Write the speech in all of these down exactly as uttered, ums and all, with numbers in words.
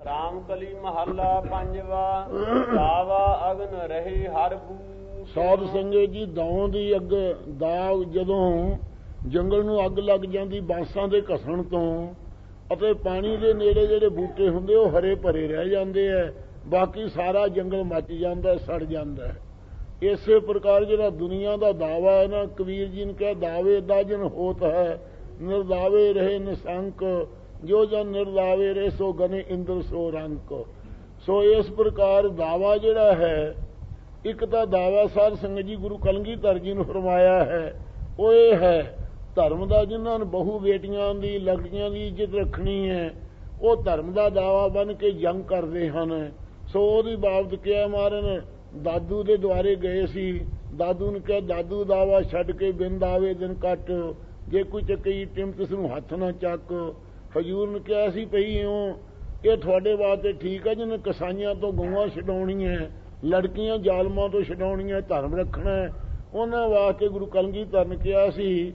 ਰਾਮਕਲੀ ਮਹੱਲਾ ਪੰਜਵਾ। ਦਾਵਾ ਅਗਨ ਰਹੇ ਹਰ ਬੂਟ। ਸਾਧ ਸੰਗਤ ਜੀ, ਦਾਉ ਦੀ ਅੱਗ ਦਾਗ ਜਦੋਂ ਜੰਗਲ ਨੂੰ ਅੱਗ ਲੱਗ ਜਾਂਦੀ ਬਾਂਸਾਂ ਦੇ ਘਸਣ ਤੋਂ, ਅਤੇ ਪਾਣੀ ਦੇ ਨੇੜੇ ਜਿਹੜੇ ਬੂਟੇ ਹੁੰਦੇ ਉਹ ਹਰੇ ਭਰੇ ਰਹਿ ਜਾਂਦੇ ਹੈ, ਬਾਕੀ ਸਾਰਾ ਜੰਗਲ ਮੱਚ ਜਾਂਦਾ, ਸੜ ਜਾਂਦਾ। ਇਸੇ ਪ੍ਰਕਾਰ ਜਿਹੜਾ ਦੁਨੀਆ ਦਾ ਦਾਵਾ ਹੈ ਨਾ, ਕਬੀਰ ਜੀ ਨੇ ਕਿਹਾ ਦਾਵੇ ਦਾਜਨ ਹੋਤ ਹੈ, ਨਿਰਦਾਵੇ ਰਹੇ ਨਿਸੰਕ, ਜੋ ਜਨ ਨਿਰਦਾਵੇ ਰਹੇ ਸੋ ਗਨੇ ਇੰਦਰ ਸੋ ਰੰਕ। ਸੋ ਇਸ ਪ੍ਰਕਾਰ ਦਾਵਾ ਜਿਹੜਾ ਹੈ, ਇੱਕ ਤਾਂ ਦਾਵਾ ਸਾਧ ਸੰਗਤ ਜੀ ਗੁਰੂ ਕਲਗੀਧਰ ਜੀ ਨੂੰ ਫਰਮਾਇਆ ਹੈ, ਉਹ ਇਹ ਹੈ ਧਰਮ ਦਾ। ਜਿਨ੍ਹਾਂ ਨੂੰ ਬਹੂ ਬੇਟੀਆਂ ਦੀ ਲੜਕੀਆਂ ਦੀ ਇੱਜ਼ਤ ਰੱਖਣੀ ਹੈ, ਉਹ ਧਰਮ ਦਾ ਦਾਵਾ ਬਣ ਕੇ ਜੰਗ ਕਰਦੇ ਹਨ। ਸੋ ਉਹਦੀ ਬਾਬਤ ਕਿਹਾ ਮਹਾਰਾਜ ਨੇ, ਦਾਦੂ ਦੇ ਦੁਆਰੇ ਗਏ ਸੀ, ਦਾਦੂ ਨੇ ਕਿਹਾ ਦਾਦੂ ਦਾਵਾ ਛੱਡ ਕੇ ਬਿੰਦ ਆਵੇ ਦਿਨ ਕੱਟ, ਜੇ ਕੋਈ ਚੱਕੀ ਟਿਮਟ ਇਸ ਨੂੰ ਹੱਥ ਨਾ ਚੱਕ। ਹਜ਼ੂਰ ਨੇ ਕਿਹਾ ਸੀ ਪਈ ਹੋ ਇਹ ਤੁਹਾਡੇ ਵਾਸਤੇ ਠੀਕ ਹੈ, ਜਿਹਨੇ ਕਸਾਈਆਂ ਤੋਂ ਗਊਆਂ ਛਡਾਉਣੀਆਂ, ਲੜਕੀਆਂ ਜ਼ਾਲਮਾਂ ਤੋਂ ਛਡਾਉਣੀਆਂ, ਧਰਮ ਰੱਖਣਾ, ਉਹਨਾਂ ਵਾਸਤੇ ਗੁਰੂ ਕਲਗੀਧਰ ਨੇ ਕਿਹਾ ਸੀ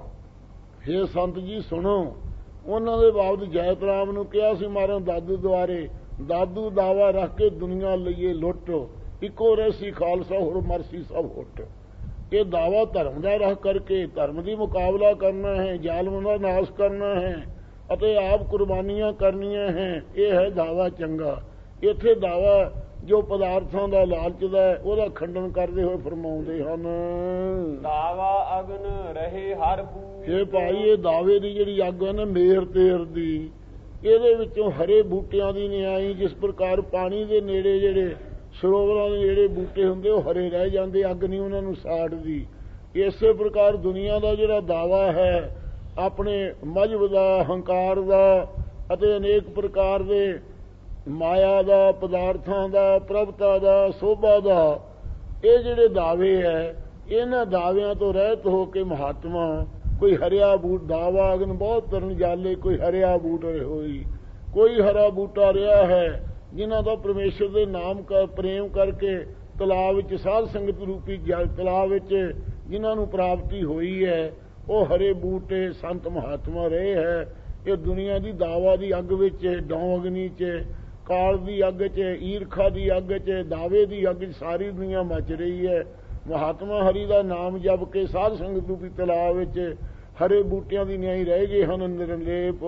ਹੇ ਸੰਤ ਜੀ ਸੁਣੋ। ਉਹਨਾਂ ਦੇ ਬਾਬਤ ਜੈਤ ਰਾਮ ਨੂੰ ਕਿਹਾ ਸੀ ਮਹਾਰਾਜ ਦਾਦੂ ਦੁਆਰੇ, ਦਾਦੂ ਦਾਵਾ ਰੱਖ ਕੇ ਦੁਨੀਆ ਲਈਏ ਲੁੱਟ, ਇੱਕੋ ਰਹਿਸੀ ਖਾਲਸਾ ਹੋਰ ਮਰਸੀ ਸਭ ਹੁੱਟ। ਇਹ ਦਾਵਾ ਧਰਮ ਦਾ ਰੱਖ ਕਰਕੇ ਧਰਮ ਦੀ ਮੁਕਾਬਲਾ ਕਰਨਾ ਹੈ, ਜ਼ਾਲਮਾਂ ਦਾ ਨਾਸ਼ ਕਰਨਾ ਹੈ ਅਤੇ ਆਪ ਕੁਰਬਾਨੀਆਂ ਕਰਨੀਆਂ ਹੈ, ਇਹ ਹੈ ਦਾਵਾ ਚੰਗਾ। ਇੱਥੇ ਦਾਵਾ ਜੋ ਪਦਾਰਥਾਂ ਦਾ ਲਾਲਚ ਦਾ ਉਹਦਾ ਖੰਡਨ ਕਰਦੇ ਹੋਏ ਫਰਮਾਉਂਦੇ ਹਨ, ਦਾਵਾ ਅਗਨ ਰਹੇ ਹਰ ਬੂਟ। ਇਹ ਭਾਈ ਇਹ ਦਾਵੇ ਦੀ ਜਿਹੜੀ ਅੱਗ ਹੈ ਨਾ ਮੇਰ ਤੇਰ ਦੀ, ਇਹਦੇ ਵਿੱਚੋਂ ਹਰੇ ਬੂਟਿਆਂ ਦੀ ਨਿਆਈ। ਜਿਸ ਪ੍ਰਕਾਰ ਪਾਣੀ ਦੇ ਨੇੜੇ ਜਿਹੜੇ ਸਰੋਵਰਾਂ ਦੇ ਜਿਹੜੇ ਬੂਟੇ ਹੁੰਦੇ ਉਹ ਹਰੇ ਰਹਿ ਜਾਂਦੇ, ਅੱਗ ਨਹੀਂ ਉਹਨਾਂ ਨੂੰ ਸਾੜਦੀ। ਇਸੇ ਪ੍ਰਕਾਰ ਦੁਨੀਆ ਦਾ ਜਿਹੜਾ ਦਾਵਾ ਹੈ ਆਪਣੇ ਮਜ਼ਹਬ ਦਾ, ਹੰਕਾਰ ਦਾ ਅਤੇ ਅਨੇਕ ਪ੍ਰਕਾਰ ਦੇ ਮਾਇਆ ਦਾ, ਪਦਾਰਥਾਂ ਦਾ, ਪ੍ਰਭਤਾ ਦਾ, ਸੋਭਾ ਦਾ, ਇਹ ਜਿਹੜੇ ਦਾਵੇ ਹੈ ਇਹਨਾਂ ਦਾਅਵਿਆਂ ਤੋਂ ਰਹਿਤ ਹੋ ਕੇ ਮਹਾਤਮਾ ਕੋਈ ਹਰਿਆ ਬੂਟ ਦਾਵਾ ਅਗਨ ਬਹੁਤ ਤਰਨ ਜਾਲੇ, ਕੋਈ ਹਰਿਆ ਬੂਟ ਹੋਈ, ਕੋਈ ਹਰਾ ਬੂਟਾ ਰਿਹਾ ਹੈ ਜਿਨ੍ਹਾਂ ਦਾ ਪਰਮੇਸ਼ਰ ਦੇ ਨਾਮ ਦਾ ਪ੍ਰੇਮ ਕਰਕੇ ਤਲਾਬ ਵਿੱਚ ਸਾਧ ਸੰਗਤ ਰੂਪੀ ਜਲ ਤਲਾਬ ਵਿੱਚ ਜਿਨ੍ਹਾਂ ਨੂੰ ਪ੍ਰਾਪਤੀ ਹੋਈ ਹੈ, ਉਹ ਹਰੇ ਬੂਟੇ ਸੰਤ ਮਹਾਤਮਾ ਰਹੇ ਹੈ। ਇਹ ਦੁਨੀਆ ਦੀ ਦਾਵਾ ਦੀ ਅੱਗ ਵਿੱਚ, ਡੌਂ ਅਗਨੀ 'ਚ, ਕਾਲ ਦੀ ਅੱਗ 'ਚ, ਈਰਖਾ ਦੀ ਅੱਗ 'ਚ, ਦਾਵੇ ਦੀ ਅੱਗ 'ਚ ਸਾਰੀ ਦੁਨੀਆ ਮੱਚ ਰਹੀ ਹੈ। ਮਹਾਤਮਾ ਹਰੀ ਦਾ ਨਾਮ ਜਪ ਕੇ ਸਾਧ ਸੰਗਤ ਰੂਪੀ ਤਲਾਬ ਵਿੱਚ ਹਰੇ ਬੂਟਿਆਂ ਦੀ ਨਿਆਈ ਰਹਿ ਗਏ ਹਨ ਨਿਰਲੇਪ।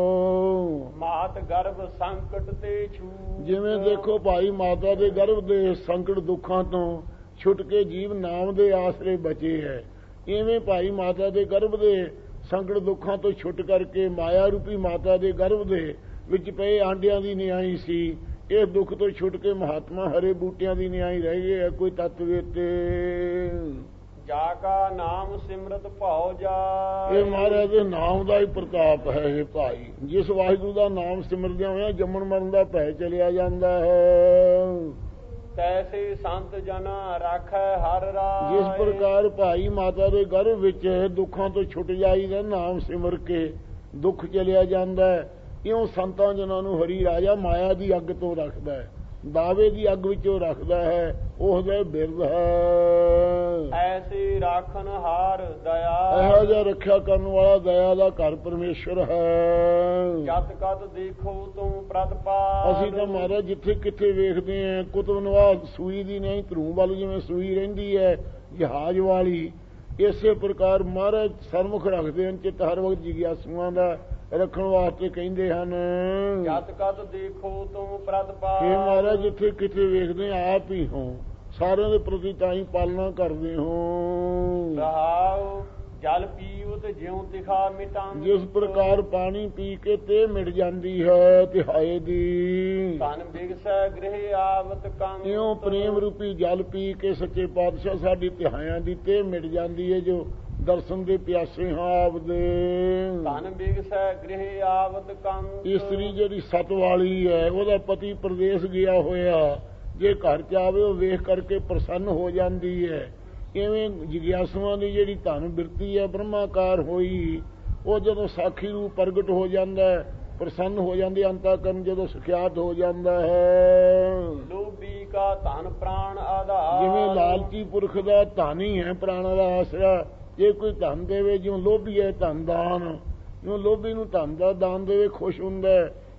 ਮਾਤ ਗਰਭ ਸੰਕਟ ਤੇ ਛੂ। ਜਿਵੇਂ ਦੇਖੋ ਭਾਈ ਮਾਤਾ ਦੇ ਗਰਭ ਦੇ ਸੰਕਟ ਦੁੱਖਾਂ ਤੋਂ ਛੁੱਟ ਕੇ ਜੀਵ ਨਾਮ ਦੇ ਆਸਰੇ ਬਚੇ ਹੈ, ਇਵੇਂ ਭਾਈ ਮਾਤਾ ਦੇ ਗਰਭ ਦੇ ਸੰਕਟ ਦੁੱਖਾਂ ਤੋਂ ਛੁੱਟ ਕਰਕੇ ਮਾਇਆ ਰੂਪੀ ਮਾਤਾ ਦੇ ਗਰਭ ਦੇ ਵਿੱਚ ਪਏ ਆਂਡਿਆਂ ਦੀ ਨਿਆਈ ਸੀ, ਇਹ ਦੁੱਖ ਤੋਂ ਛੁੱਟ ਕੇ ਮਹਾਤਮਾ ਹਰੇ ਬੂਟਿਆਂ ਦੀ ਨਿਆਈ ਰਹਿ ਗਏ ਹੈ। ਕੋਈ ਤਤਵੇ ਤੇ ਜਾ ਕਾ ਨਾਮ ਸਿਮਰਤ ਭਾਉ ਜਾ। ਇਹ ਮਹਾਰਾਜ ਦੇ ਨਾਮ ਦਾ ਹੀ ਪ੍ਰਤਾਪ ਹੈ। ਇਹ ਭਾਈ ਜਿਸ ਵਾਹਿਗੁਰੂ ਦਾ ਨਾਮ ਸਿਮਰਦਿਆਂ ਹੋਇਆ ਜੰਮਣ ਮਰਨ ਦਾ ਭੈ ਚਲਿਆ ਜਾਂਦਾ ਹੈ, ਤੈਸੇ ਸੰਤ ਜਨਾ ਰਾਖੈ ਹਰ ਰਾਜ। ਜਿਸ ਪ੍ਰਕਾਰ ਭਾਈ ਮਾਤਾ ਦੇ ਗਰਭ ਵਿੱਚ ਦੁੱਖਾਂ ਤੋਂ ਛੁੱਟ ਜਾਈਦਾ ਨਾਮ ਸਿਮਰ ਕੇ ਦੁੱਖ ਚਲਿਆ ਜਾਂਦਾ ਹੈ, ਇਉਂ ਸੰਤਾਂ ਜਨਾਂ ਨੂੰ ਹਰੀ ਰਾਜਾ ਮਾਇਆ ਦੀ ਅੱਗ ਤੋਂ ਰੱਖਦਾ ਹੈ, ਦਾਵੇ ਦੀ ਅੱਗ ਵਿੱਚੋਂ ਰੱਖਦਾ ਹੈ, ਉਹਦਾ ਬਿਰਧ ਹੈ। ਐਸੀ ਰਾਖਨ ਹਾਰ ਦਇਆ। ਇਹੋ ਜਿਹਾ ਰੱਖਿਆ ਕਰਨ ਵਾਲਾ ਦਇਆ ਦਾ ਘਰ ਪਰਮੇਸ਼ਰ ਹੈ। ਜਤ ਕਤ ਦੇਖੋ ਤੂੰ ਪ੍ਰਤਪਾ। ਅਸੀਂ ਤਾਂ ਮਹਾਰਾਜ ਜਿੱਥੇ ਕਿੱਥੇ ਵੇਖਦੇ ਹਾਂ ਕੁਤਬ ਨਵਾਜ਼ ਸੂਈ ਦੀ ਨਹੀਂ ਧਰੂ ਵੱਲ ਜਿਵੇਂ ਸੂਈ ਰਹਿੰਦੀ ਹੈ ਜਹਾਜ਼ ਵਾਲੀ, ਇਸੇ ਪ੍ਰਕਾਰ ਮਹਾਰਾਜ ਸਰਮੁਖ ਰੱਖਦੇ ਹਨ ਚਿੱਤ ਹਰ ਵਕਤ ਜਿਗਿਆਸੂਆਂ ਦਾ ਰੱਖਣ ਵਾਸਤੇ ਕਹਿੰਦੇ ਹਨ। ਜਤ ਕਤ ਦੇਖੋ ਤੂੰ ਪ੍ਰਤਪਾ। ਇਹ ਮਹਾਰਾਜ ਜਿੱਥੇ ਕਿੱਥੇ ਵੇਖਦੇ ਆਪ ਹੀ ਹੋ, ਸਾਰਿਆਂ ਦੇ ਪ੍ਰਤੀ ਤਾਂ ਹੀ ਪਾਲਣਾ ਕਰਦੇ ਹੋ। ਰਹਾਉ ਜਲ ਪੀਉ ਤੇ ਜਿਉ ਤਿਖਾ ਮਿਟਾਂ। ਜਿਸ ਪ੍ਰਕਾਰ ਪਾਣੀ ਪੀ ਕੇ ਤੇ ਮਿਟ ਜਾਂਦੀ ਹੈ ਤਿਹਾਏ ਦੀ, ਧਨ ਬਿਗਸੈ ਗ੍ਰਹਿ ਆਵਤ ਕੰਤ। ਇਉਂ ਪ੍ਰੇਮ ਰੂਪੀ ਜਲ ਪੀ ਕੇ ਸੱਚੇ ਪਾਤਸ਼ਾਹ ਸਾਡੀ ਤਿਹਾਇਆਂ ਦੀ ਤੇ ਮਿਟ ਜਾਂਦੀ ਹੈ ਜੋ ਦਰਸ਼ਨ ਦੇ ਪਿਆਸੇ ਹਾਂ ਆਪਦੇ। ਧਨ ਬਿਗਸੈ ਗ੍ਰਹਿ ਆਵਤ ਕੰਤ। ਇਸਤਰੀ ਜਿਹੜੀ ਸਤ ਵਾਲੀ ਹੈ ਉਹਦਾ ਪਤੀ ਪ੍ਰਦੇਸ਼ ਗਿਆ ਹੋਇਆ, ਜੇ ਘਰ ਚ ਆਵੇ ਉਹ ਵੇਖ ਕਰਕੇ ਪ੍ਰਸੰਨ ਹੋ ਜਾਂਦੀ ਹੈ। ਇਵੇਂ ਜਿਗਿਆਸੂਆਂ ਦੀ ਜਿਹੜੀ ਧਨ ਬਿਰਤੀ ਹੈ ਬ੍ਰਹਮਾਕਾਰ ਹੋਈ, ਉਹ ਜਦੋਂ ਸਾਖੀ ਰੂਪ ਪ੍ਰਗਟ ਹੋ ਜਾਂਦਾ ਹੈ ਪ੍ਰਸੰਨ ਹੋ ਜਾਂਦੀ, ਅੰਤःਕਰਨ ਜਦੋਂ ਸੁਖਿਆਤ ਹੋ ਜਾਂਦਾ ਹੈ। ਲੋਭੀ ਕਾ ਧਨ ਪ੍ਰਾਣ ਆਧਾਰ। ਜਿਵੇਂ ਲਾਲਚੀ ਪੁਰਖ ਦਾ ਧਨ ਹੀ ਹੈ ਪ੍ਰਾਣਾ ਦਾ ਆਸਰਾ, ਜੇ ਕੋਈ ਧਨ ਦੇਵੇ ਜਿਉਂ ਲੋਭੀ ਹੈ ਧਨ ਦਾਨ, ਜਿਉਂ ਲੋਭੀ ਨੂੰ ਧਨ ਦਾ ਦਾਨ ਦੇਵੇ ਖੁਸ਼ ਹੁੰਦਾ,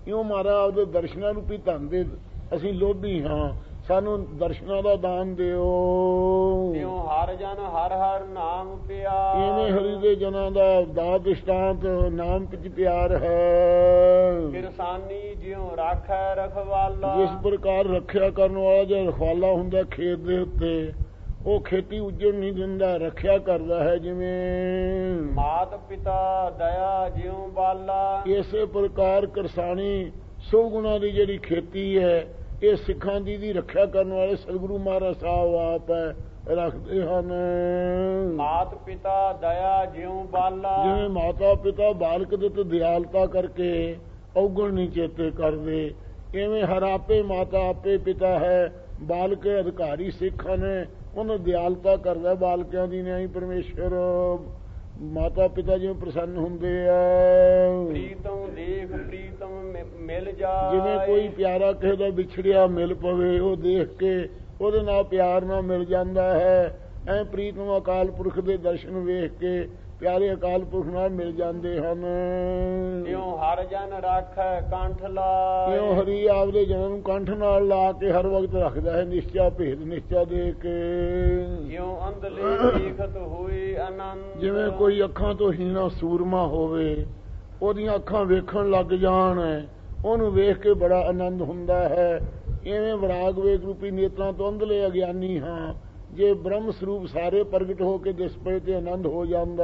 ਇਉਂ ਮਹਾਰਾਜ ਆਪਦੇ ਦਰਸ਼ਨਾਂ ਰੂਪੀ ਧਨ ਦੇ ਅਸੀਂ ਲੋਭੀ ਹਾਂ, ਸਾਨੂੰ ਦਰਸ਼ਨਾਂ ਦਾ ਦਾਨ ਦਿਓ। ਤਿਉ ਹਰ ਜਨ ਹਰ ਹਰ ਨਾਮ ਪਿਆ, ਇਵੇਂ ਹਰੀ ਦੇ ਜਨਾਂ ਦਾ ਦਾਤ ਦ੍ਰਿਸ਼ਟਾਂਤ ਨਾਮ ਵਿੱਚ ਪਿਆਰ ਹੈ। ਕਿਰਸਾਨੀ ਜਿਉ ਰਾਖੈ ਰਖਵਾਲਾ, ਜਿਸ ਪ੍ਰਕਾਰ ਰੱਖਿਆ ਕਰਨ ਵਾਲਾ ਜੋ ਰਖਵਾਲਾ ਹੁੰਦਾ ਖੇਤ ਦੇ ਉੱਤੇ, ਉਹ ਖੇਤੀ ਉੱਜੜ ਨਹੀਂ ਦਿੰਦਾ, ਰੱਖਿਆ ਕਰਦਾ ਹੈ। ਜਿਵੇਂ ਮਾਤ ਪਿਤਾ ਦਇਆ ਜਿਉ ਬਾਲਾ, ਇਸੇ ਪ੍ਰਕਾਰ ਕਿਰਸਾਨੀ ਸੌ ਗੁਣਾ ਦੀ ਜਿਹੜੀ ਖੇਤੀ ਹੈ, ਇਹ ਸਿੱਖਾਂ ਦੀ ਦੀ ਰੱਖਿਆ ਕਰਨ ਵਾਲੇ ਸਤਿਗੁਰੂ ਮਹਾਰਾਜ ਸਾਹਿਬ ਆਪ ਹੈ ਰੱਖਦੇ ਹਨ। ਮਾਤ ਪਿਤਾ ਦਇਆ ਜਿਉ ਬਾਲਾ, ਜਿਵੇਂ ਮਾਤਾ ਪਿਤਾ ਬਾਲਕ ਦੇ ਤੇ ਦਿਆਲਤਾ ਕਰਕੇ ਔਗਣ ਨਹੀਂ ਚੇਤੇ ਕਰਦੇ, ਇਵੇਂ ਹਰ ਆਪੇ ਮਾਤਾ ਆਪੇ ਪਿਤਾ ਹੈ, ਬਾਲਕ ਅਧਿਕਾਰੀ ਸਿੱਖ ਨੇ, ਉਹਨੂੰ ਦਿਆਲਤਾ ਕਰਦਾ ਬਾਲਕਿਆਂ ਦੀ ਨਿਆਈ ਪਰਮੇਸ਼ਰ। ਮਾਤਾ ਪਿਤਾ ਜਿਵੇਂ ਪ੍ਰਸੰਨ ਹੁੰਦੇ ਆ। ਪ੍ਰੀਤਮ ਦੇਖ ਪ੍ਰੀਤਮ ਮਿਲ ਜਾਏ, ਜਿਵੇਂ ਕੋਈ ਪਿਆਰਾ ਕਿਸੇ ਦਾ ਵਿਛੜਿਆ ਮਿਲ ਪਵੇ, ਉਹ ਦੇਖ ਕੇ ਉਹਦੇ ਨਾਲ ਪਿਆਰ ਨਾਲ ਮਿਲ ਜਾਂਦਾ ਹੈ। ਐ ਪ੍ਰੀਤਮ ਅਕਾਲ ਪੁਰਖ ਦੇ ਦਰਸ਼ਨ ਵੇਖ ਕੇ ਪਿਆਰੇ ਅਕਾਲ ਪੁਰਖ ਨਾਲ ਮਿਲ ਜਾਂਦੇ ਹਨ। ਤਿਉ ਹਰ ਜਨ ਰਾਖੈ ਕੰਠ ਲਾਇ, ਕਿਉਂ ਹਰੀ ਆਪਦੇ ਜਨਾਂ ਨੂੰ ਕੰਠ ਨਾਲ ਲਾ ਕੇ ਹਰ ਵਕਤ ਰੱਖਦਾ ਹੈ, ਨਿਸ਼ਚਾ ਭੇਦ ਨਿਸ਼ਚਾ ਦੇ ਕੇ। ਜਿਉ ਅੰਧਲੇ ਦੇਖਤ ਹੋਏ ਆਨੰਦ, ਜਿਵੇਂ ਕੋਈ ਅੱਖਾਂ ਤੋਂ ਹੀਣਾ ਸੂਰਮਾ ਹੋਵੇ, ਉਹਦੀਆਂ ਅੱਖਾਂ ਵੇਖਣ ਲੱਗ ਜਾਣ, ਉਹਨੂੰ ਵੇਖ ਕੇ ਬੜਾ ਆਨੰਦ ਹੁੰਦਾ ਹੈ। ਇਵੇਂ ਵਿਰਾਗ ਵੇਗ ਰੂਪੀ ਨੇਤਰਾਂ ਤੋਂ ਅੰਧਲੇ ਅਗਿਆਨੀ ਹਾਂ, ਜੇ ਬ੍ਰਹਮ ਸਰੂਪ ਸਾਰੇ ਪ੍ਰਗਟ ਹੋ ਕੇ ਦਿਸ ਪਏ ਤੇ ਆਨੰਦ ਹੋ ਜਾਂਦਾ।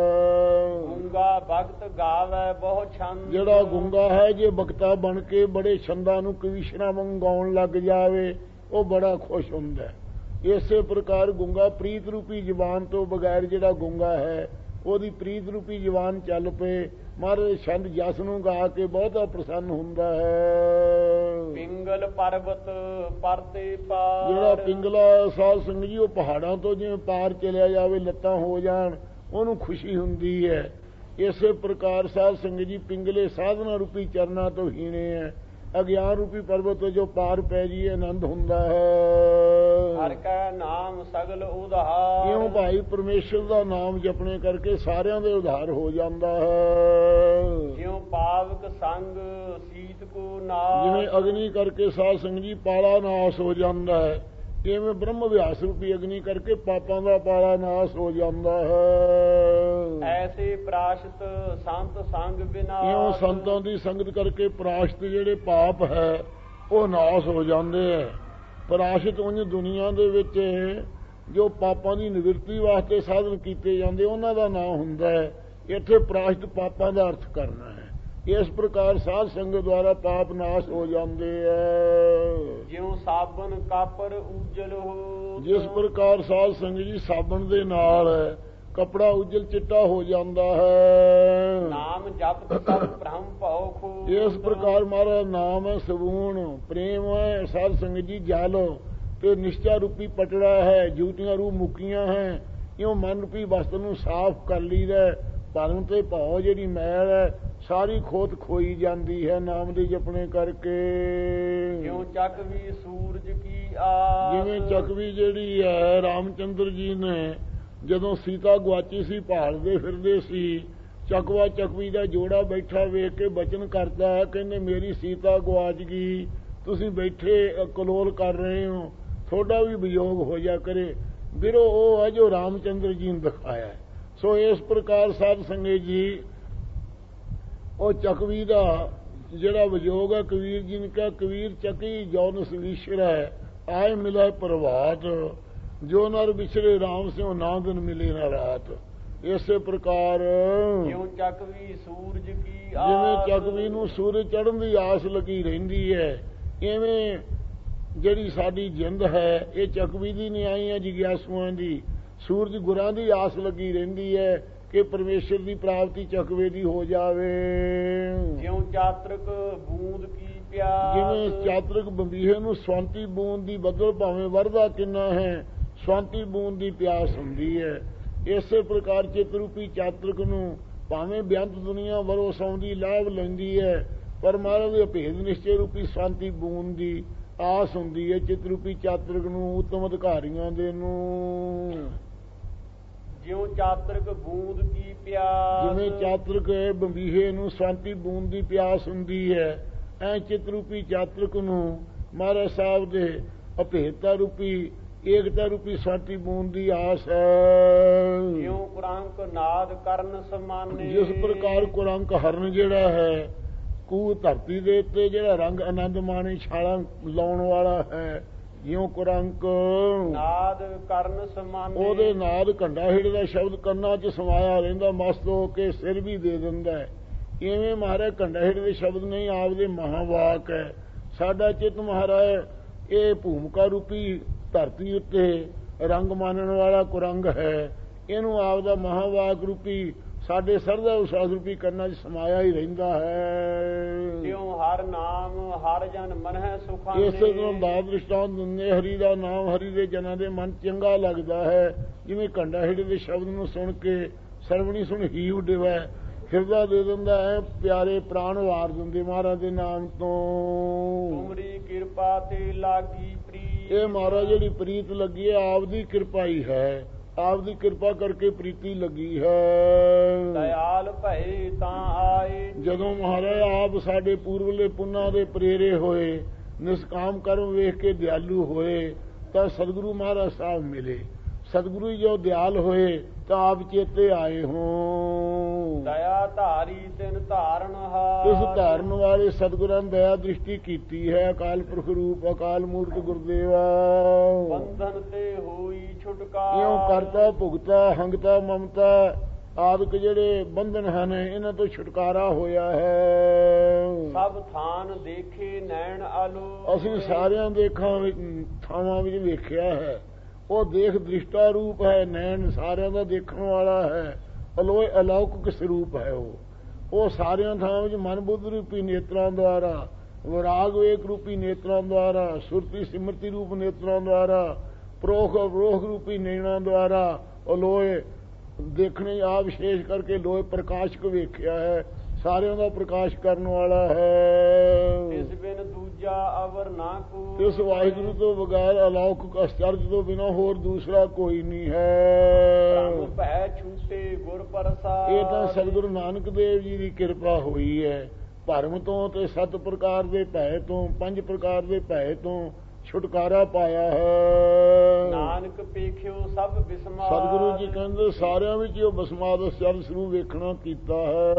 ਗੁੰਗਾ ਭਗਤ ਗਾਵੇ ਬਹੁ ਛੰਦ, ਜਿਹੜਾ ਗੁੰਗਾ ਹੈ ਜੇ ਬਖਤਾ ਬਣ ਕੇ ਬੜੇ ਛੰਦਾਂ ਨੂੰ ਕਵੀਸ਼ਰਾਂ ਵਾਂਗ ਗਾਉਣ ਲੱਗ ਜਾਵੇ, ਉਹ ਬੜਾ ਖੁਸ਼ ਹੁੰਦਾ। ਇਸੇ ਪ੍ਰਕਾਰ ਗੁੰਗਾ ਪ੍ਰੀਤ ਰੂਪੀ ਜ਼ੁਬਾਨ ਤੋਂ ਬਗੈਰ ਜਿਹੜਾ ਗੁੰਗਾ ਹੈ, ਉਹਦੀ ਪ੍ਰੀਤ ਰੂਪੀ ਜ਼ੁਬਾਨ ਚੱਲ ਪਏ, ਮਹਾਰਾਜ ਛੰਦ ਜਸ ਨੂੰ ਗਾ ਕੇ ਬਹੁਤਾ ਪ੍ਰਸੰਨ ਹੁੰਦਾ ਹੈ। ਪਿੰਗਲ ਪਰਬਤ ਪਰਤੇ ਪਾਰ, ਜਿਹੜਾ ਪਿੰਗਲਾ ਸਾਧ ਸੰਗਤ ਜੀ ਉਹ ਪਹਾੜਾਂ ਤੋਂ ਜਿਵੇਂ ਪਾਰ ਚਲਿਆ ਜਾਵੇ, ਲੱਤਾਂ ਹੋ ਜਾਣ, ਉਹਨੂੰ ਖੁਸ਼ੀ ਹੁੰਦੀ ਹੈ। ਇਸੇ ਪ੍ਰਕਾਰ ਸਾਧ ਸੰਗਤ ਜੀ ਪਿੰਗਲੇ ਸਾਧਨਾ ਰੂਪੀ ਚਰਨਾਂ ਤੋਂ ਹੀਣੇ ਹੈ, ਅਗਿਆਨ ਰੂਪੀ ਪਰਬਤ ਤੋਂ ਜੋ ਪਾਰ ਪੈ ਜੀ ਆਨੰਦ ਹੁੰਦਾ ਹੈ। ਹਰ ਕੈ ਨਾਮ ਸਗਲ ਉਧਾਰ, ਇਉਂ ਭਾਈ ਪਰਮੇਸ਼ਰ ਦਾ ਨਾਮ ਜਪਣੇ ਕਰਕੇ ਸਾਰਿਆਂ ਦੇ ਉਧਾਰ ਹੋ ਜਾਂਦਾ ਹੈ। ਜਿਉ ਪਾਵਕ ਸੰਗ ਸੀਤ ਕੋ ਨਾਸ, ਜਿਵੇਂ ਅਗਨੀ ਕਰਕੇ ਸਾਧ ਸੰਗਤ ਜੀ ਪਾਲਾ ਨਾਸ ਹੋ ਜਾਂਦਾ ਹੈ, ਇਵੇਂ ਬ੍ਰਹਮ ਵਿਆਸ ਰੂਪੀ ਅਗਨੀ ਕਰਕੇ ਪਾਪਾਂ ਦਾ ਪਾਲਾ ਨਾਸ ਹੋ ਜਾਂਦਾ ਹੈ। ਐਸੇ ਪ੍ਰਾਸ਼ਤ ਸੰਤ ਸੰਗ ਬਿਨਾ, ਇਉਂ ਸੰਤਾਂ ਦੀ ਸੰਗਤ ਕਰਕੇ ਪ੍ਰਾਸ਼ਤ ਜਿਹੜੇ ਪਾਪ ਹੈ ਉਹ ਨਾਸ ਹੋ ਜਾਂਦੇ ਹੈ। ਪ੍ਰਾਸ਼ਤ ਉਂਝ ਦੁਨੀਆ ਦੇ ਵਿੱਚ ਜੋ ਪਾਪਾਂ ਦੀ ਨਿਵਰਤੀ ਵਾਸਤੇ ਸਾਧਨ ਕੀਤੇ ਜਾਂਦੇ ਉਹਨਾਂ ਦਾ ਨਾਂ ਹੁੰਦਾ ਹੈ, ਇੱਥੇ ਪ੍ਰਾਸ਼ਤ ਪਾਪਾਂ ਦਾ ਅਰਥ ਕਰਨਾ ਹੈ। ਇਸ ਪ੍ਰਕਾਰ ਸਾਧ ਸੰਗਤ ਦੁਆਰਾ ਪਾਪ ਨਾਸ਼ ਹੋ ਜਾਂਦੇ ਹੈ। ਜਿਉ ਸਾਬਨ ਕਾਪਰ ਉਜਲ ਹੋ, ਜਿਸ ਪ੍ਰਕਾਰ ਸਾਧ ਸੰਗਤ ਜੀ ਸਾਬਣ ਦੇ ਨਾਲ ਕਪੜਾ ਉਜਲ ਚਿੱਟਾ ਹੋ ਜਾਂਦਾ ਹੈ। ਨਾਮ ਜਪਤ ਸਭ ਭ੍ਰਮ ਭਉ ਖੋ, ਇਸ ਪ੍ਰਕਾਰ ਮਹਾਰਾਜ ਨਾਮ ਹੈ ਸਬੂਨ, ਪ੍ਰੇਮ ਹੈ ਸਾਧ ਸੰਗਤ ਜੀ ਜਲ, ਤੇ ਨਿਸ਼ਚਾ ਰੂਪੀ ਪਟੜਾ ਹੈ, ਜੂਤੀਆਂ ਰੂਪ ਮੁਕੀਆਂ ਹੈ। ਇਉਂ ਮਨ ਰੂਪੀ ਵਸਤ ਨੂੰ ਸਾਫ਼ ਕਰ ਲਈਦਾ, ਭਰਮ ਤੇ ਭਾਉ ਜਿਹੜੀ ਮੈਲ ਹੈ ਸਾਰੀ ਖੋਤ ਖੋਈ ਜਾਂਦੀ ਹੈ ਨਾਮ ਦੇ ਜਪਣੇ ਕਰਕੇ। ਜਿਉ ਚੱਕਵੀ ਸੂਰਜ ਕੀ ਆਸ, ਜਿਵੇਂ ਚੱਕਵੀ ਜਿਹੜੀ ਹੈ ਰਾਮਚੰਦਰ ਜੀ ਨੇ ਜਦੋਂ ਸੀਤਾ ਗੁਆਚੀ ਸੀ ਭਾਲਦੇ ਫਿਰਦੇ ਸੀ, ਚੱਕਵਾ ਚੱਕਵੀ ਦਾ ਜੋੜਾ ਬੈਠਾ ਵੇਖ ਕੇ ਬਚਨ ਕਰਦਾ ਹੈ, ਕਹਿੰਦੇ ਮੇਰੀ ਸੀਤਾ ਗੁਆਚ ਗਈ, ਤੁਸੀਂ ਬੈਠੇ ਕਲੋਲ ਕਰ ਰਹੇ ਹੋ, ਤੁਹਾਡਾ ਵੀ ਵਿਯੋਗ ਹੋ ਜਾ ਕਰੇ। ਬਿਰੋ ਉਹ ਹੈ ਜੋ ਰਾਮਚੰਦਰ ਜੀ ਨੇ ਦਿਖਾਇਆ। ਸੋ ਇਸ ਪ੍ਰਕਾਰ ਸਾਧ ਸੰਗਤ ਜੀ ਉਹ ਚੱਕਵੀ ਦਾ ਜਿਹੜਾ ਵਿਯੋਗ ਹੈ, ਕਬੀਰ ਜੀ ਨੇ ਕਿਹਾ ਕਬੀਰ ਚੱਕੀ ਜੌਨ ਸੰਗੀਸ਼ਰ ਹੈ, ਆਏ ਮਿਲੇ ਪ੍ਰਭਾਤ, ਜੋ ਨਰ ਵਿਛੜੇ ਰਾਮ ਸਿਉ ਨਾ ਦਿਨ ਮਿਲੇ ਨਾ ਰਾਤ। ਇਸੇ ਪ੍ਰਕਾਰ ਜਿਉ ਚੱਕਵੀ ਸੂਰਜ ਕੀ ਆਸ, ਜਿਵੇਂ ਚੱਕਵੀ ਨੂੰ ਸੂਰਜ ਚੜ੍ਹਨ ਦੀ ਆਸ ਲੱਗੀ ਰਹਿੰਦੀ ਹੈ, ਇਵੇਂ ਜਿਹੜੀ ਸਾਡੀ ਜਿੰਦ ਹੈ ਇਹ ਚੱਕਵੀ ਦੀ ਨਹੀਂ ਆਈ ਹੈ ਜਿਗਿਆਸੂਆਂ ਦੀ, ਸੂਰਜ ਗੁਰਾਂ ਦੀ ਆਸ ਲੱਗੀ ਰਹਿੰਦੀ ਹੈ ਕਿ ਪਰਮੇਸ਼ਰ ਦੀ ਪ੍ਰਾਪਤੀ ਚੱਕਵੇ ਦੀ ਹੋ ਜਾਵੇ। ਜਿਉ ਚਾਤਰਕ ਬੂੰਦ ਕੀ ਪਿਆਸ, ਜਿਵੇਂ ਚਾਤਰਕ ਬੰਬੀਹੇ ਨੂੰ ਸਵਾਂਤੀ ਬੂੰਦ ਦੀ ਬੱਦਲ ਭਾਵੇਂ ਵਰਦਾ ਕਿੰਨਾ ਹੈ, ਸਵਾਂਤੀ ਬੂੰਦ ਦੀ ਪਿਆਸ ਹੁੰਦੀ ਹੈ। ਇਸੇ ਪ੍ਰਕਾਰ ਚਿੱਤ ਰੂਪੀ ਚਾਤਰਕ ਨੂੰ ਭਾਵੇਂ ਬੇਅੰਤ ਦੁਨੀਆ ਵਰੋ ਸੌਂਦੀ ਲਾਭ ਲੈਂਦੀ ਹੈ, ਪਰ ਮਹਾਰਾਜ ਦੇ ਭੇਦ ਨਿਸ਼ਚੇ ਰੂਪੀ ਸਵਾਂਤੀ ਬੂੰਦ ਦੀ ਆਸ ਹੁੰਦੀ ਹੈ ਚਿੱਤ ਰੂਪੀ ਚਾਤਰਕ ਨੂੰ, ਉੱਤਮ ਅਧਿਕਾਰੀਆਂ ਦੇ ਨੂੰ। ਜਿਉ ਚਾਤਰਕ ਬੂੰਦ ਕੀ ਪਿਆਸ, ਜਿਵੇਂ ਚਾਤਰਕ ਬੰਬੀਹੇ ਨੂੰ ਸਵਾਂਤੀ ਬੂੰਦ ਦੀ ਪਿਆਸ ਹੁੰਦੀ ਹੈ, ਐ ਚਿਤ ਰੂਪੀ ਚਾਤ੍ਰਿਕ ਨੂੰ ਮਹਾਰਾਜ ਸਾਹਿਬ ਦੇ ਅਭੇਦਤਾ ਰੂਪੀ ਏਕਤਾ ਰੂਪੀ ਸਾਟੀ ਬੂੰਦ ਦੀ ਆਸ ਹੈ। ਜਿਉ ਕੁਰੰਕ ਨਾਦ ਕਰਨ ਸਮਾਨੇ, ਜਿਸ ਪ੍ਰਕਾਰ ਕੁਰੰਕ ਹਰਨ ਜਿਹੜਾ ਹੈ ਕੂ ਧਰਤੀ ਦੇ ਉੱਤੇ ਜਿਹੜਾ ਰੰਗ ਆਨੰਦ ਮਾਣੇ ਛਾਲਾਂ ਲਾਉਣ ਵਾਲਾ ਹੈ, ਜਿਉ ਕੁਰੰਕ ਨਾਦ ਕਰਨ ਸਮਾਨੇ, ਉਹਦੇ ਨਾਦ ਘੰਡਾ ਹਿੜ ਦਾ ਸ਼ਬਦ ਕੰਨਾਂ 'ਚ ਸਮਾਇਆ ਰਹਿੰਦਾ, ਮਸਤ ਹੋ ਕੇ ਸਿਰ ਵੀ ਦੇ ਦਿੰਦਾ ਹੈ। ਇਵੇਂ ਮਹਾਰਾਜ ਘੰਡਾ ਹਿੜ ਦੇ ਸ਼ਬਦ ਨਹੀਂ, ਆਪਦੇ ਮਹਾਵਾਕ ਹੈ। ਸਾਡਾ ਚਿੱਤ ਮਹਾਰਾਜ ਇਹ ਭੂਮਿਕਾ ਰੂਪੀ ਧਰਤੀ ਉੱਤੇ ਰੰਗ ਮਾਨਣ ਵਾਲਾ ਕੁਰੰਗ ਹੈ, ਇਹਨੂੰ ਆਪਦਾ ਮਹਾਵਾਕ ਰੂਪੀ ਸਾਡੇ ਸਰਦਾ ਉਸਾਸ ਰੂਪੀ ਕੰਨਾਂ 'ਚ ਸਮਾਇਆ ਹੀ ਰਹਿੰਦਾ ਹੈ। ਤਿਉ ਹਰ ਨਾਮ ਹਰ ਜਨ ਮਨਹਿ ਸੁਖਾਨੇ, ਇਸੇ ਤਰ੍ਹਾਂ ਦਾ ਦ੍ਰਿਸ਼ਟਾਂਤ ਦਿੰਦੇ, ਹਰੀ ਦਾ ਨਾਮ ਹਰੀ ਦੇ ਜਨਾਂ ਦੇ ਮਨ ਚੰਗਾ ਲੱਗਦਾ ਹੈ। ਜਿਵੇਂ ਘੰਡਾ ਹਿੜ ਦੇ ਸ਼ਬਦ ਨੂੰ ਸੁਣ ਕੇ ਸਰਵਣੀ ਸੁਣ ਹੀ ਉੱਡਿਆ ਹਿਰਦਾ ਦੇ ਦਿੰਦਾ ਹੈ, ਪਿਆਰੇ ਪ੍ਰਾਣ ਵਾਰ ਦਿੰਦੇ ਮਹਾਰਾਜ ਦੇ ਨਾਮ ਤੋਂ। ਤੁਮਰੀ ਕਿਰਪਾ ਤੇ ਲਾਗੀ ਪ੍ਰੀਤ, ਇਹ ਮਹਾਰਾਜ ਜਿਹੜੀ ਪ੍ਰੀਤ ਲੱਗੀ ਹੈ ਆਪਦੀ ਕਿਰਪਾ ਹੀ ਹੈ, ਆਪਦੀ ਕਿਰਪਾ ਕਰਕੇ ਪ੍ਰੀਤੀ ਲੱਗੀ ਹੈ। ਦਇਆਲ ਭਏ ਤਾਂ ਆਏ, ਜਦੋਂ ਮਹਾਰਾਜ ਆਪ ਸਾਡੇ ਪੂਰਵਲੇ ਪੁੰਨਾਂ ਦੇ ਪ੍ਰੇਰੇ ਹੋਏ, ਨਿਸਕਾਮ ਕਰਮ ਵੇਖ ਕੇ ਦਿਆਲੂ ਹੋਏ, ਤਾਂ ਸਤਿਗੁਰੂ ਮਹਾਰਾਜ ਸਾਹਿਬ ਮਿਲੇ। ਸਤਿਗੁਰੂ ਜੋ ਦਿਆਲ ਹੋਏ ਤਾਂ ਆਪ ਚੇਤੇ ਆਏ ਹੋਂ। ਦਇਆ ਧਾਰੀ ਤਿਨ ਧਾਰਨ ਹਾਰ, ਇਸ ਧਾਰਨ ਵਾਲੇ ਸਤਿਗੁਰਾਂ ਨੇ ਦਇਆ ਦ੍ਰਿਸ਼ਟੀ ਕੀਤੀ ਹੈ। ਅਕਾਲ ਪੁਰਖ ਰੂਪ ਅਕਾਲ ਮੂਰਤ ਗੁਰਦੇਵਾ, ਬੰਧਨ ਤੇ ਹੋਈ ਛੁਟਕਾਰਾ, ਇਉਂ ਕਰਤਾ ਭੁਗਤਾ ਹੰਗਤਾ ਮਮਤਾ ਆਦਿਕ ਜਿਹੜੇ ਬੰਧਨ ਹਨ ਇਹਨਾਂ ਤੋਂ ਛੁਟਕਾਰਾ ਹੋਇਆ ਹੈ। ਸਭ ਥਾਨ ਦੇਖੇ ਨੈਣ ਆਲੋ, ਅਸੀਂ ਸਾਰਿਆਂ ਦੇਖਾਂ ਵਿੱਚ ਥਾਵਾਂ ਵਿੱਚ ਵੇਖਿਆ ਹੈ। ਉਹ ਦੇਖ ਦ੍ਰਿਸ਼ਟਾ ਰੂਪ ਹੈ, ਨੈਣ ਸਾਰਿਆਂ ਦਾ ਦੇਖਣ ਵਾਲਾ ਹੈ, ਅਲੋਏ ਅਲੌਕਿਕ ਸਰੂਪ ਹੈ। ਉਹ ਉਹ ਸਾਰਿਆਂ ਥਾਵਾਂ ਵਿੱਚ ਮਨ ਬੁੱਧ ਰੂਪੀ ਨੇਤਰਾਂ ਦੁਆਰਾ, ਵਿਰਾਗ ਵੇਕ ਰੂਪੀ ਨੇਤਰਾਂ ਦੁਆਰਾ, ਸੁਰਤੀ ਸਿਮਰਤੀ ਰੂਪ ਨੇਤਰਾਂ ਦੁਆਰਾ, ਪ੍ਰੋਖ ਅਵਰੋਖ ਰੂਪੀ ਨੈਣਾਂ ਦੁਆਰਾ ਅਲੋਏ ਦੇਖਣੇ ਆ ਵਿਸ਼ੇਸ਼ ਕਰਕੇ ਲੋਏ ਪ੍ਰਕਾਸ਼ਕ ਵੇਖਿਆ ਹੈ। ਸਾਰਿਆਂ ਦਾ ਪ੍ਰਕਾਸ਼ ਕਰਨ ਵਾਲਾ ਹੈ। ਇਸ ਬਿਨ ਦੂਜਾ ਅਵਰ ਨਾ ਕੋ, ਇਸ ਵਾਹਿਗੁਰੂ ਤੋਂ ਬਗੈਰ ਅਲੌਕਿਕ ਅਚਰਜ ਤੋਂ ਬਿਨਾਂ ਹੋਰ ਦੂਸਰਾ ਕੋਈ ਨਹੀਂ ਹੈ। ਪ੍ਰਭ ਭੈ ਛੂਟੇ ਗੁਰ ਪ੍ਰਸਾਦ, ਇਹ ਤਾਂ ਸਤਿਗੁਰੂ ਨਾਨਕ ਦੇਵ ਜੀ ਦੀ ਕਿਰਪਾ ਹੋਈ ਹੈ। ਭਰਮ ਤੋਂ ਤੇ ਸੱਤ ਪ੍ਰਕਾਰ ਦੇ ਭੈ ਤੋਂ, ਪੰਜ ਪ੍ਰਕਾਰ ਦੇ ਭੈ ਤੋਂ ਛੁਟਕਾਰਾ ਪਾਇਆ ਹੈ। ਨਾਨਕ ਪੇਖਿਓ ਸਭ ਬਿਸਮਾਦ, ਸਤਿਗੁਰੂ ਜੀ ਕਹਿੰਦੇ ਸਾਰਿਆਂ ਵਿੱਚ ਉਹ ਬਸਮਾਦ ਸ਼ਬਦ ਸਰੂਪ ਵੇਖਣਾ ਕੀਤਾ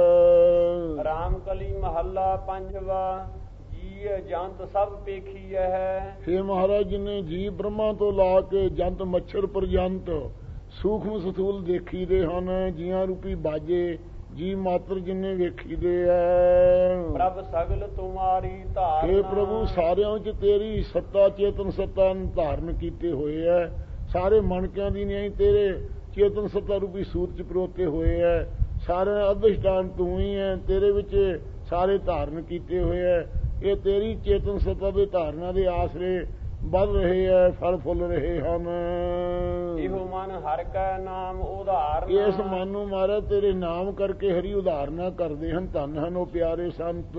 ਹੈ। ਰਾਮ ਕਲੀ ਮਹੱਲਾ ਪੰਜਵਾ, ਜੀ ਜੰਤ ਸਭ ਪੇਖੀ ਹੈ। ਹੇ ਮਹਾਰਾਜ ਜੀ ਨੇ ਜੀ ਬ੍ਰਹਮਾ ਤੋਂ ਲਾ ਕੇ ਜੰਤ ਮੱਛਰ ਪਰਜੰਤ ਸੂਖਮ ਸਥੂਲ ਦੇਖੀਦੇ ਹਨ। ਜੀਆਂ ਰੂਪੀ ਬਾਜੇ ਜੀ ਮਾਤਰ ਜਿੰਨੇ ਵੇਖੀਦੇ ਐ। ਪ੍ਰਭ ਸਗਲ ਤੁਮਾਰੀ ਧਾਰਨ, ਹੇ ਪ੍ਰਭੂ ਸਾਰਿਆਂ ਵਿੱਚ ਤੇਰੀ ਸੱਤਾ ਚੇਤਨ ਸੱਤਾ ਧਾਰਨ ਕੀਤੇ ਹੋਏ ਐ। ਸਾਰੇ ਮਣਕਿਆਂ ਦੀ ਨਹੀਂ ਤੇਰੇ ਚੇਤਨ ਸੱਤਾ ਰੂਪੀ ਸੂਰਜ ਪਰੋਤੇ ਹੋਏ ਐ। ਸਾਰੇ ਅਧਿਸ਼ਟਾਨ ਤੂੰ ਹੀ ਐ, ਤੇਰੇ ਵਿੱਚ ਸਾਰੇ ਧਾਰਨ ਕੀਤੇ ਹੋਏ ਐ। ਇਹ ਤੇਰੀ ਚੇਤਨ ਸੱਤਾ ਦੇ ਧਾਰਨਾ ਦੇ ਆਸਰੇ ਵੱਧ ਰਹੇ ਐ, ਫਲ ਫੁੱਲ ਰਹੇ ਹਨ। ਇਹੋ ਮਨ ਹਰਿ ਕੈ ਨਾਮ ਉਧਾਰਨ, ਇਸ ਮਨ ਨੂੰ ਮਹਾਰਾਜ ਤੇਰੇ ਨਾਮ ਕਰਕੇ ਹਰੀ ਉਧਾਰਨਾ ਕਰਦੇ ਹਨ। ਧੰਨ ਹਨ ਉਹ ਪਿਆਰੇ ਸੰਤ।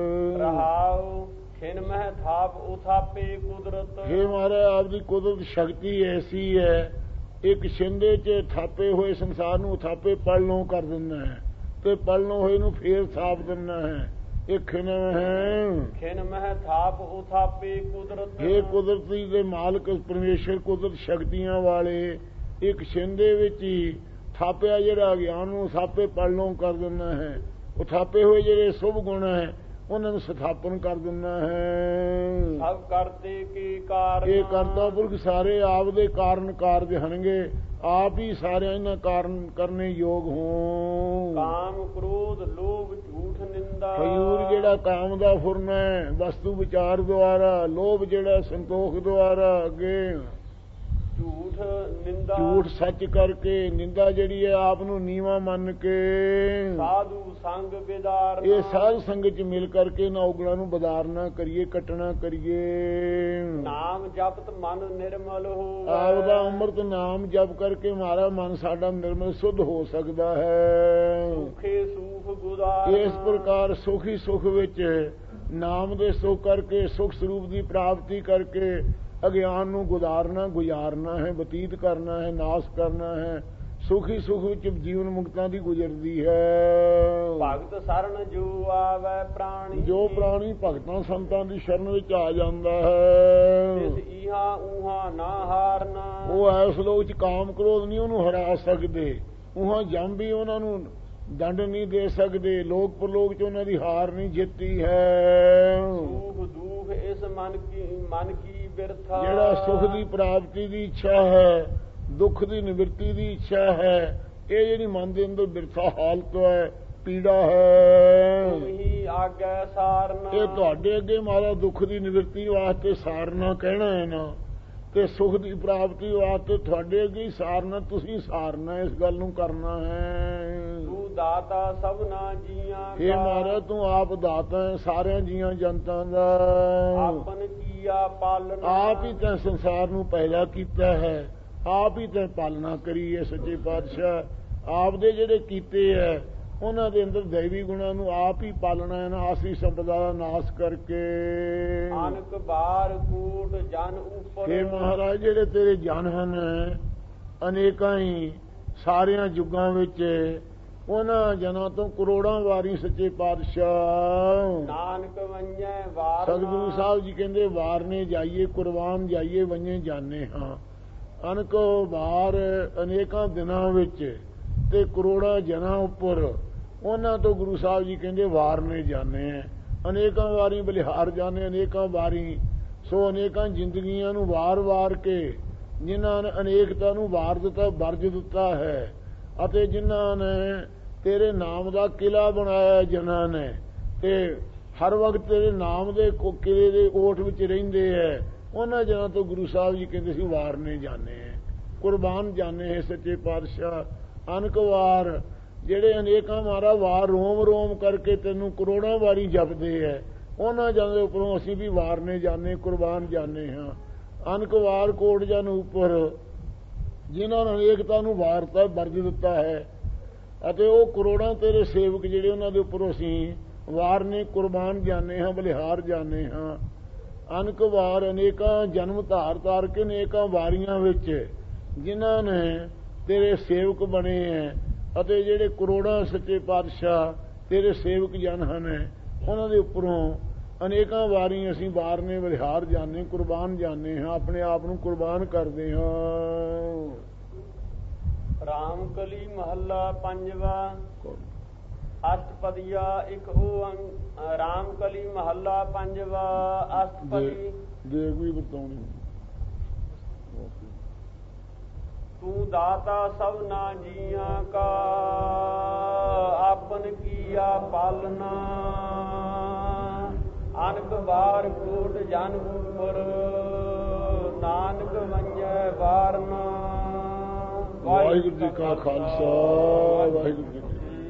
ਰਹਾਉ ਖਿਨ ਮਹਿ ਥਾਪ ਉਥਾਪੇ ਕੁਦਰਤ, ਹੇ ਮਹਾਰਾਜ ਆਪਦੀ ਕੁਦਰਤ ਸ਼ਕਤੀ ਐਸੀ ਹੈ, ਇੱਕ ਛਿੰਦੇ 'ਚ ਥਾਪੇ ਹੋਏ ਸੰਸਾਰ ਨੂੰ ਥਾਪੇ ਪਲਣੋਂ ਕਰ ਦਿੰਦਾ ਹੈ ਤੇ ਪਲਣੋਂ ਹੋਏ ਨੂੰ ਫੇਰ ਥਾਪ ਦਿੰਦਾ ਹੈ। ਇਹ ਖਿਨ ਹੈ, ਖਿਨ ਮਹਿ ਥਾਪ ਉਥਾਪੇ ਕੁਦਰਤ। ਹੇ ਕੁਦਰਤੀ ਦੇ ਮਾਲਕ ਪਰਮੇਸ਼ਰ ਕੁਦਰਤ ਸ਼ਕਤੀਆਂ ਵਾਲੇ, ਇੱਕ ਛਿੰਦੇ ਵਿੱਚ ਹੀ ਥਾਪਿਆ ਜਿਹੜਾ ਗਿਆਨ ਨੂੰ ਥਾਪੇ ਪਲਣੋਂ ਕਰ ਦਿੰਦਾ ਹੈ। ਉਹ ਥਾਪੇ ਹੋਏ ਜਿਹੜੇ ਸ਼ੁਭ ਗੁਣ ਹੈ ਉਹਨਾਂ ਨੂੰ ਸਥਾਪਨ ਕਰ ਦਿੰਦਾ ਹੈ। ਸਭ ਕਰਤੇ ਕੀ ਕਾਰਨ, ਇਹ ਕਰਤਾ ਪੁਰਖ ਸਾਰੇ ਆਪ ਦੇ ਕਾਰਨ ਕਾਰਜ ਹਨਗੇ, ਆਪ ਹੀ ਸਾਰਿਆਂ ਇਹਨਾਂ ਕਾਰਨ ਕਰਨੇ ਯੋਗ ਹੋਂ। ਕਾਮ ਕ੍ਰੋਧ ਲੋਭ ਝੂਠ ਨਿੰਦਾ, ਖਯੂਰ ਜਿਹੜਾ ਕਾਮ ਦਾ ਫੁਰਨ ਹੈ ਵਸਤੂ ਵਿਚਾਰ ਦੁਆਰਾ, ਲੋਭ ਜਿਹੜਾ ਸੰਤੋਖ ਦੁਆਰਾ, ਅੱਗੇ ਝੂਠ ਨਿੰਦਾ ਝੂਠ ਸੱਚ ਕਰਕੇ, ਨਿੰਦਾ ਜਿਹੜੀ ਹੈ ਆਪ ਨੂੰ ਨੀਵਾਂ ਮੰਨ ਕੇ। ਸਾਧੂ ਸੰਗ ਬਿਦਾਰ, ਇਹ ਸਾਧ ਸੰਗਤ ਚ ਮਿਲ ਕਰਕੇ ਨਾ ਉਗਲਾਂ ਨੂੰ ਬਦਾਰਨਾ ਕਰੀਏ, ਕੱਟਣਾ ਕਰੀਏ। ਨਾਮ ਜਪਤ ਮਨ ਨਿਰਮਲ ਹੋ, ਆਪਦਾ ਅੰਮ੍ਰਿਤ ਨਾਮ ਜਪ ਕਰਕੇ ਮਾਰਾ ਮਨ ਸਾਡਾ ਨਿਰਮਲ ਸੁੱਧ ਹੋ ਸਕਦਾ ਹੈ। ਸੁਖੇ ਸੁਖ ਗੁਜ਼ਾਰ, ਇਸ ਪ੍ਰਕਾਰ ਸੁਖੀ ਸੁਖ ਵਿੱਚ ਨਾਮ ਦੇ ਸੁਖ ਕਰਕੇ, ਸੁਖ ਸਰੂਪ ਦੀ ਪ੍ਰਾਪਤੀ ਕਰਕੇ ਅਗਿਆਨ ਨੂੰ ਗੁਜ਼ਾਰਨਾ ਗੁਜ਼ਾਰਨਾ ਹੈ, ਬਤੀਤ ਕਰਨਾ ਹੈ, ਨਾਸ ਕਰਨਾ ਹੈ। ਸੁਖੀ ਸੁਖ ਵਿੱਚ ਜੀਵਨ ਮੁਕਤਾਂ ਦੀ ਗੁਜ਼ਰਦੀ ਹੈ। ਭਗਤ ਸਰਨ ਜੋ ਆਵੈ ਪ੍ਰਾਣੀ, ਜੋ ਪ੍ਰਾਣੀ ਭਗਤਾਂ ਸੰਤਾਂ ਦੀ ਸ਼ਰਨ ਵਿੱਚ ਆ ਜਾਂਦਾ ਹੈ, ਤਿਸ ਇਹਾਂ ਉਹਾਂ ਨਾ ਹਾਰਨਾ। ਉਹ ਐਸ ਲੋਕ ਚ ਕਾਮ ਕ੍ਰੋਧ ਨਹੀਂ ਉਹਨੂੰ ਹਰਾ ਸਕਦੇ, ਉਹਾਂ ਜੰਮ ਵੀ ਉਹਨਾਂ ਨੂੰ ਦੰਡ ਨਹੀਂ ਦੇ ਸਕਦੇ, ਲੋਕ ਪਰਲੋਕ ਚ ਉਹਨਾਂ ਦੀ ਹਾਰ ਨਹੀਂ ਜਿੱਤੀ ਹੈ। ਸੁਖ ਦੁਖ ਇਸ ਮਨ ਕੀ ਮਨ ਕੀ ਬਿਰਥਾ, ਜਿਹੜਾ ਸੁਖ ਦੀ ਪ੍ਰਾਪਤੀ ਦੀ ਇੱਛਾ ਹੈ, ਦੁੱਖ ਦੀ ਨਿਵਰਤੀ ਦੀ ਇੱਛਾ ਹੈ, ਇਹ ਜਿਹੜੀ ਮਨ ਦੇ ਅੰਦਰ ਬਿਰਥਾ ਹਾਲਤ ਹੈ, ਪੀੜਾ ਹੈ, ਤੁਮਹੀ ਆਗੈ ਸਾਰਨਾ। ਇਹ ਤੁਹਾਡੇ ਅੱਗੇ ਮਾਰਾ ਦੁੱਖ ਦੀ ਨਿਵਰਤੀ ਵਾਸਤੇ ਸਾਰਨਾ ਕਹਿਣਾ ਹੈ ਨਾ, ਤੇ ਸੁਖ ਦੀ ਪ੍ਰਾਪਤੀ ਵਾਸਤੇ ਤੁਹਾਡੇ ਅੱਗੇ ਹੀ ਸਾਰਨਾ, ਤੁਸੀਂ ਸਾਰਨਾ, ਇਸ ਗੱਲ ਨੂੰ ਕਰਨਾ ਹੈ। ਤੂੰ ਦਾਤਾ ਸਭਨਾ ਜੀਆਂ ਇਹ ਕਾ, ਮਾਰਾ ਤੂੰ ਆਪ ਦਾਤਾ ਹੈ ਸਾਰਿਆਂ ਜੀਆਂ ਜਨਤਾਂ ਦਾ, ਆਪਨ ਕੀਆ ਪਾਲਨਾ। ਆਪ ਹੀ ਤੈਂ ਸੰਸਾਰ ਨੂੰ ਪੈਦਾ ਕੀਤਾ ਹੈ, ਆਪ ਹੀ ਤੈਂ ਪਾਲਣਾ ਕਰੀ ਹੈ। ਸੱਚੇ ਪਾਤਸ਼ਾਹ ਆਪ ਦੇ ਜਿਹੜੇ ਕੀਤੇ ਹੈ ਉਹਨਾਂ ਦੇ ਅੰਦਰ ਦੈਵੀ ਗੁਣਾਂ ਨੂੰ ਆਪ ਹੀ ਪਾਲਣਾ ਹੈ ਨਾ, ਆਸਰੀ ਸੰਪਦਾ ਦਾ ਨਾਸ਼ ਕਰਕੇ। ਅਨਕ ਬਾਰ ਕੂਟ ਜਨ ਉਪਰ, हे ਮਹਾਰਾਜ ਜਿਹੜੇ ਤੇਰੇ ਜਨ ਹਨ ਅਨੇਕਾਂ ਹੀ ਸਾਰਿਆਂ ਯੁੱਗਾਂ ਵਿੱਚ, ਉਹਨਾਂ ਜਨਾਂ ਤੋਂ ਕਰੋੜਾਂ ਵਾਰੀ ਸੱਚੇ ਪਾਤਸ਼ਾਹ ਨਾਨਕ ਵੰਜੈ ਵਾਰ। ਸਤਿਗੁਰੂ ਸਾਹਿਬ ਜੀ ਕਹਿੰਦੇ ਵਾਰਨੇ ਜਾਈਏ, ਕੁਰਬਾਨ ਜਾਈਏ, ਵੰਜੇ ਜਾਣੇ ਹਾਂ। ਅਨਕ ਵਾਰ ਅਨੇਕਾਂ ਦਿਨਾਂ ਵਿੱਚ ਤੇ ਕਰੋੜਾਂ ਜਨਾਂ ਉੱਪਰ ਉਹਨਾਂ ਤੋਂ ਗੁਰੂ ਸਾਹਿਬ ਜੀ ਕਹਿੰਦੇ ਵਾਰਨੇ ਜਾਣੇ ਹੈ, ਅਨੇਕਾਂ ਵਾਰੀ ਬਲਿਹਾਰ ਜਾਣੇ, ਅਨੇਕਾਂ ਵਾਰੀ। ਸੋ ਅਨੇਕਾਂ ਜ਼ਿੰਦਗੀਆਂ ਨੂੰ ਵਾਰ-ਵਾਰ ਕੇ ਜਿਨ੍ਹਾਂ ਨੇ ਅਨੇਕਤਾ ਨੂੰ ਵਾਰ ਦਿੱਤਾ, ਵਰਜ ਦਿੱਤਾ ਹੈ, ਅਤੇ ਜਿਨ੍ਹਾਂ ਨੇ ਤੇਰੇ ਨਾਮ ਦਾ ਕਿਲਾ ਬਣਾਇਆ, ਜਿਨ੍ਹਾਂ ਨੇ ਤੇ ਹਰ ਵਕਤ ਤੇਰੇ ਨਾਮ ਦੇ ਕਿਲੇ ਦੇ ਓਟ ਵਿੱਚ ਰਹਿੰਦੇ ਹੈ, ਉਹਨਾਂ ਜਨਾਂ ਤੋਂ ਗੁਰੂ ਸਾਹਿਬ ਜੀ ਕਹਿੰਦੇ ਸੀ ਵਾਰਨੇ ਜਾਣੇ ਹੈ, ਕੁਰਬਾਨ ਜਾਣੇ ਹੈ। ਸੱਚੇ ਪਾਤਸ਼ਾਹ ਅਨਕ ਵਾਰ ਜਿਹੜੇ ਅਨੇਕਾਂ ਮਾਰਾ ਵਾਰ ਰੋਮ ਰੋਮ ਕਰਕੇ ਤੈਨੂੰ ਕਰੋੜਾਂ ਵਾਰੀ ਜਪਦੇ ਹੈ, ਉਹਨਾਂ ਜਨਾਂ ਦੇ ਉੱਪਰੋਂ ਅਸੀਂ ਵੀ ਵਾਰਨੇ ਜਾਣੇ, ਕੁਰਬਾਨ ਜਾਣੇ ਹਾਂ। ਅਨਕ ਵਾਰ ਕੋਟ ਜਨ ਉੱਪਰ ਜਿਨ੍ਹਾਂ ਨੇ ਅਨੇਕਤਾ ਨੂੰ ਵਾਰਤਾ, ਵਰਜ ਦਿੱਤਾ ਹੈ, ਅਤੇ ਉਹ ਕਰੋੜਾਂ ਤੇਰੇ ਸੇਵਕ ਜਿਹੜੇ ਉਹਨਾਂ ਦੇ ਉੱਪਰ ਅਸੀਂ ਵਾਰਨੇ, ਕੁਰਬਾਨ ਜਾਣੇ ਹਾਂ, ਬਲਿਹਾਰ ਜਾਣੇ ਹਾਂ। ਅਨਕ ਵਾਰ ਅਨੇਕਾਂ ਜਨਮ ਧਾਰ ਧਾਰ ਕੇ ਅਨੇਕਾਂ ਵਾਰੀਆਂ ਵਿੱਚ ਜਿਨ੍ਹਾਂ ਨੇ ਤੇਰੇ ਸੇਵਕ ਬਣੇ ਹੈ, ਅਤੇ ਜਿਹੜੇ ਕਰੋੜਾਂ ਸੱਚੇ ਪਾਤਸ਼ਾਹ ਤੇਰੇ ਸੇਵਕ ਜਨ ਹਨ, ਉਹਨਾਂ ਦੇ ਉੱਪਰੋਂ ਅਨੇਕਾਂ ਵਾਰੀ ਅਸੀਂ ਵਾਰਨੇ, ਬਲਿਹਾਰ ਜਾਣੇ, ਕੁਰਬਾਨ ਜਾਣੇ ਹਾਂ, ਆਪਣੇ ਆਪ ਨੂੰ ਕੁਰਬਾਨ ਕਰਦੇ ਹਾਂ। ਰਾਮ ਕਲੀ ਮਹੱਲਾ ਪੰਜਵਾ, ਅਸ਼ਟਪਦੀਆ ਇੱਕ ਓੰਕਾਰ। ਰਾਮ ਕਲੀ ਮਹੱਲਾ ਪੰਜਵਾ, ਅਸ਼ਟਪਦੀ। ਦੇਖ ਵੀ ਬਤਾਉਣੀ। ਤੂੰ ਦਾਤਾ ਸਭਨਾ ਜੀਆਂ ਕਾ, ਆਪਨ ਕੀਆ ਪਾਲਨਾ। ਅਨਕ ਵਾਰ ਕੋਟ ਜਨ ਉਪਰ, ਨਾਨਕ ਵੰਜੈ ਵਾਰਨਾ। ਵਾਹਿਗੁਰੂ ਜੀ ਕਾ ਖਾਲਸਾ, ਵਾਹਿਗੁਰੂ ਜੀ ਕੀ ਫਤਿਹ।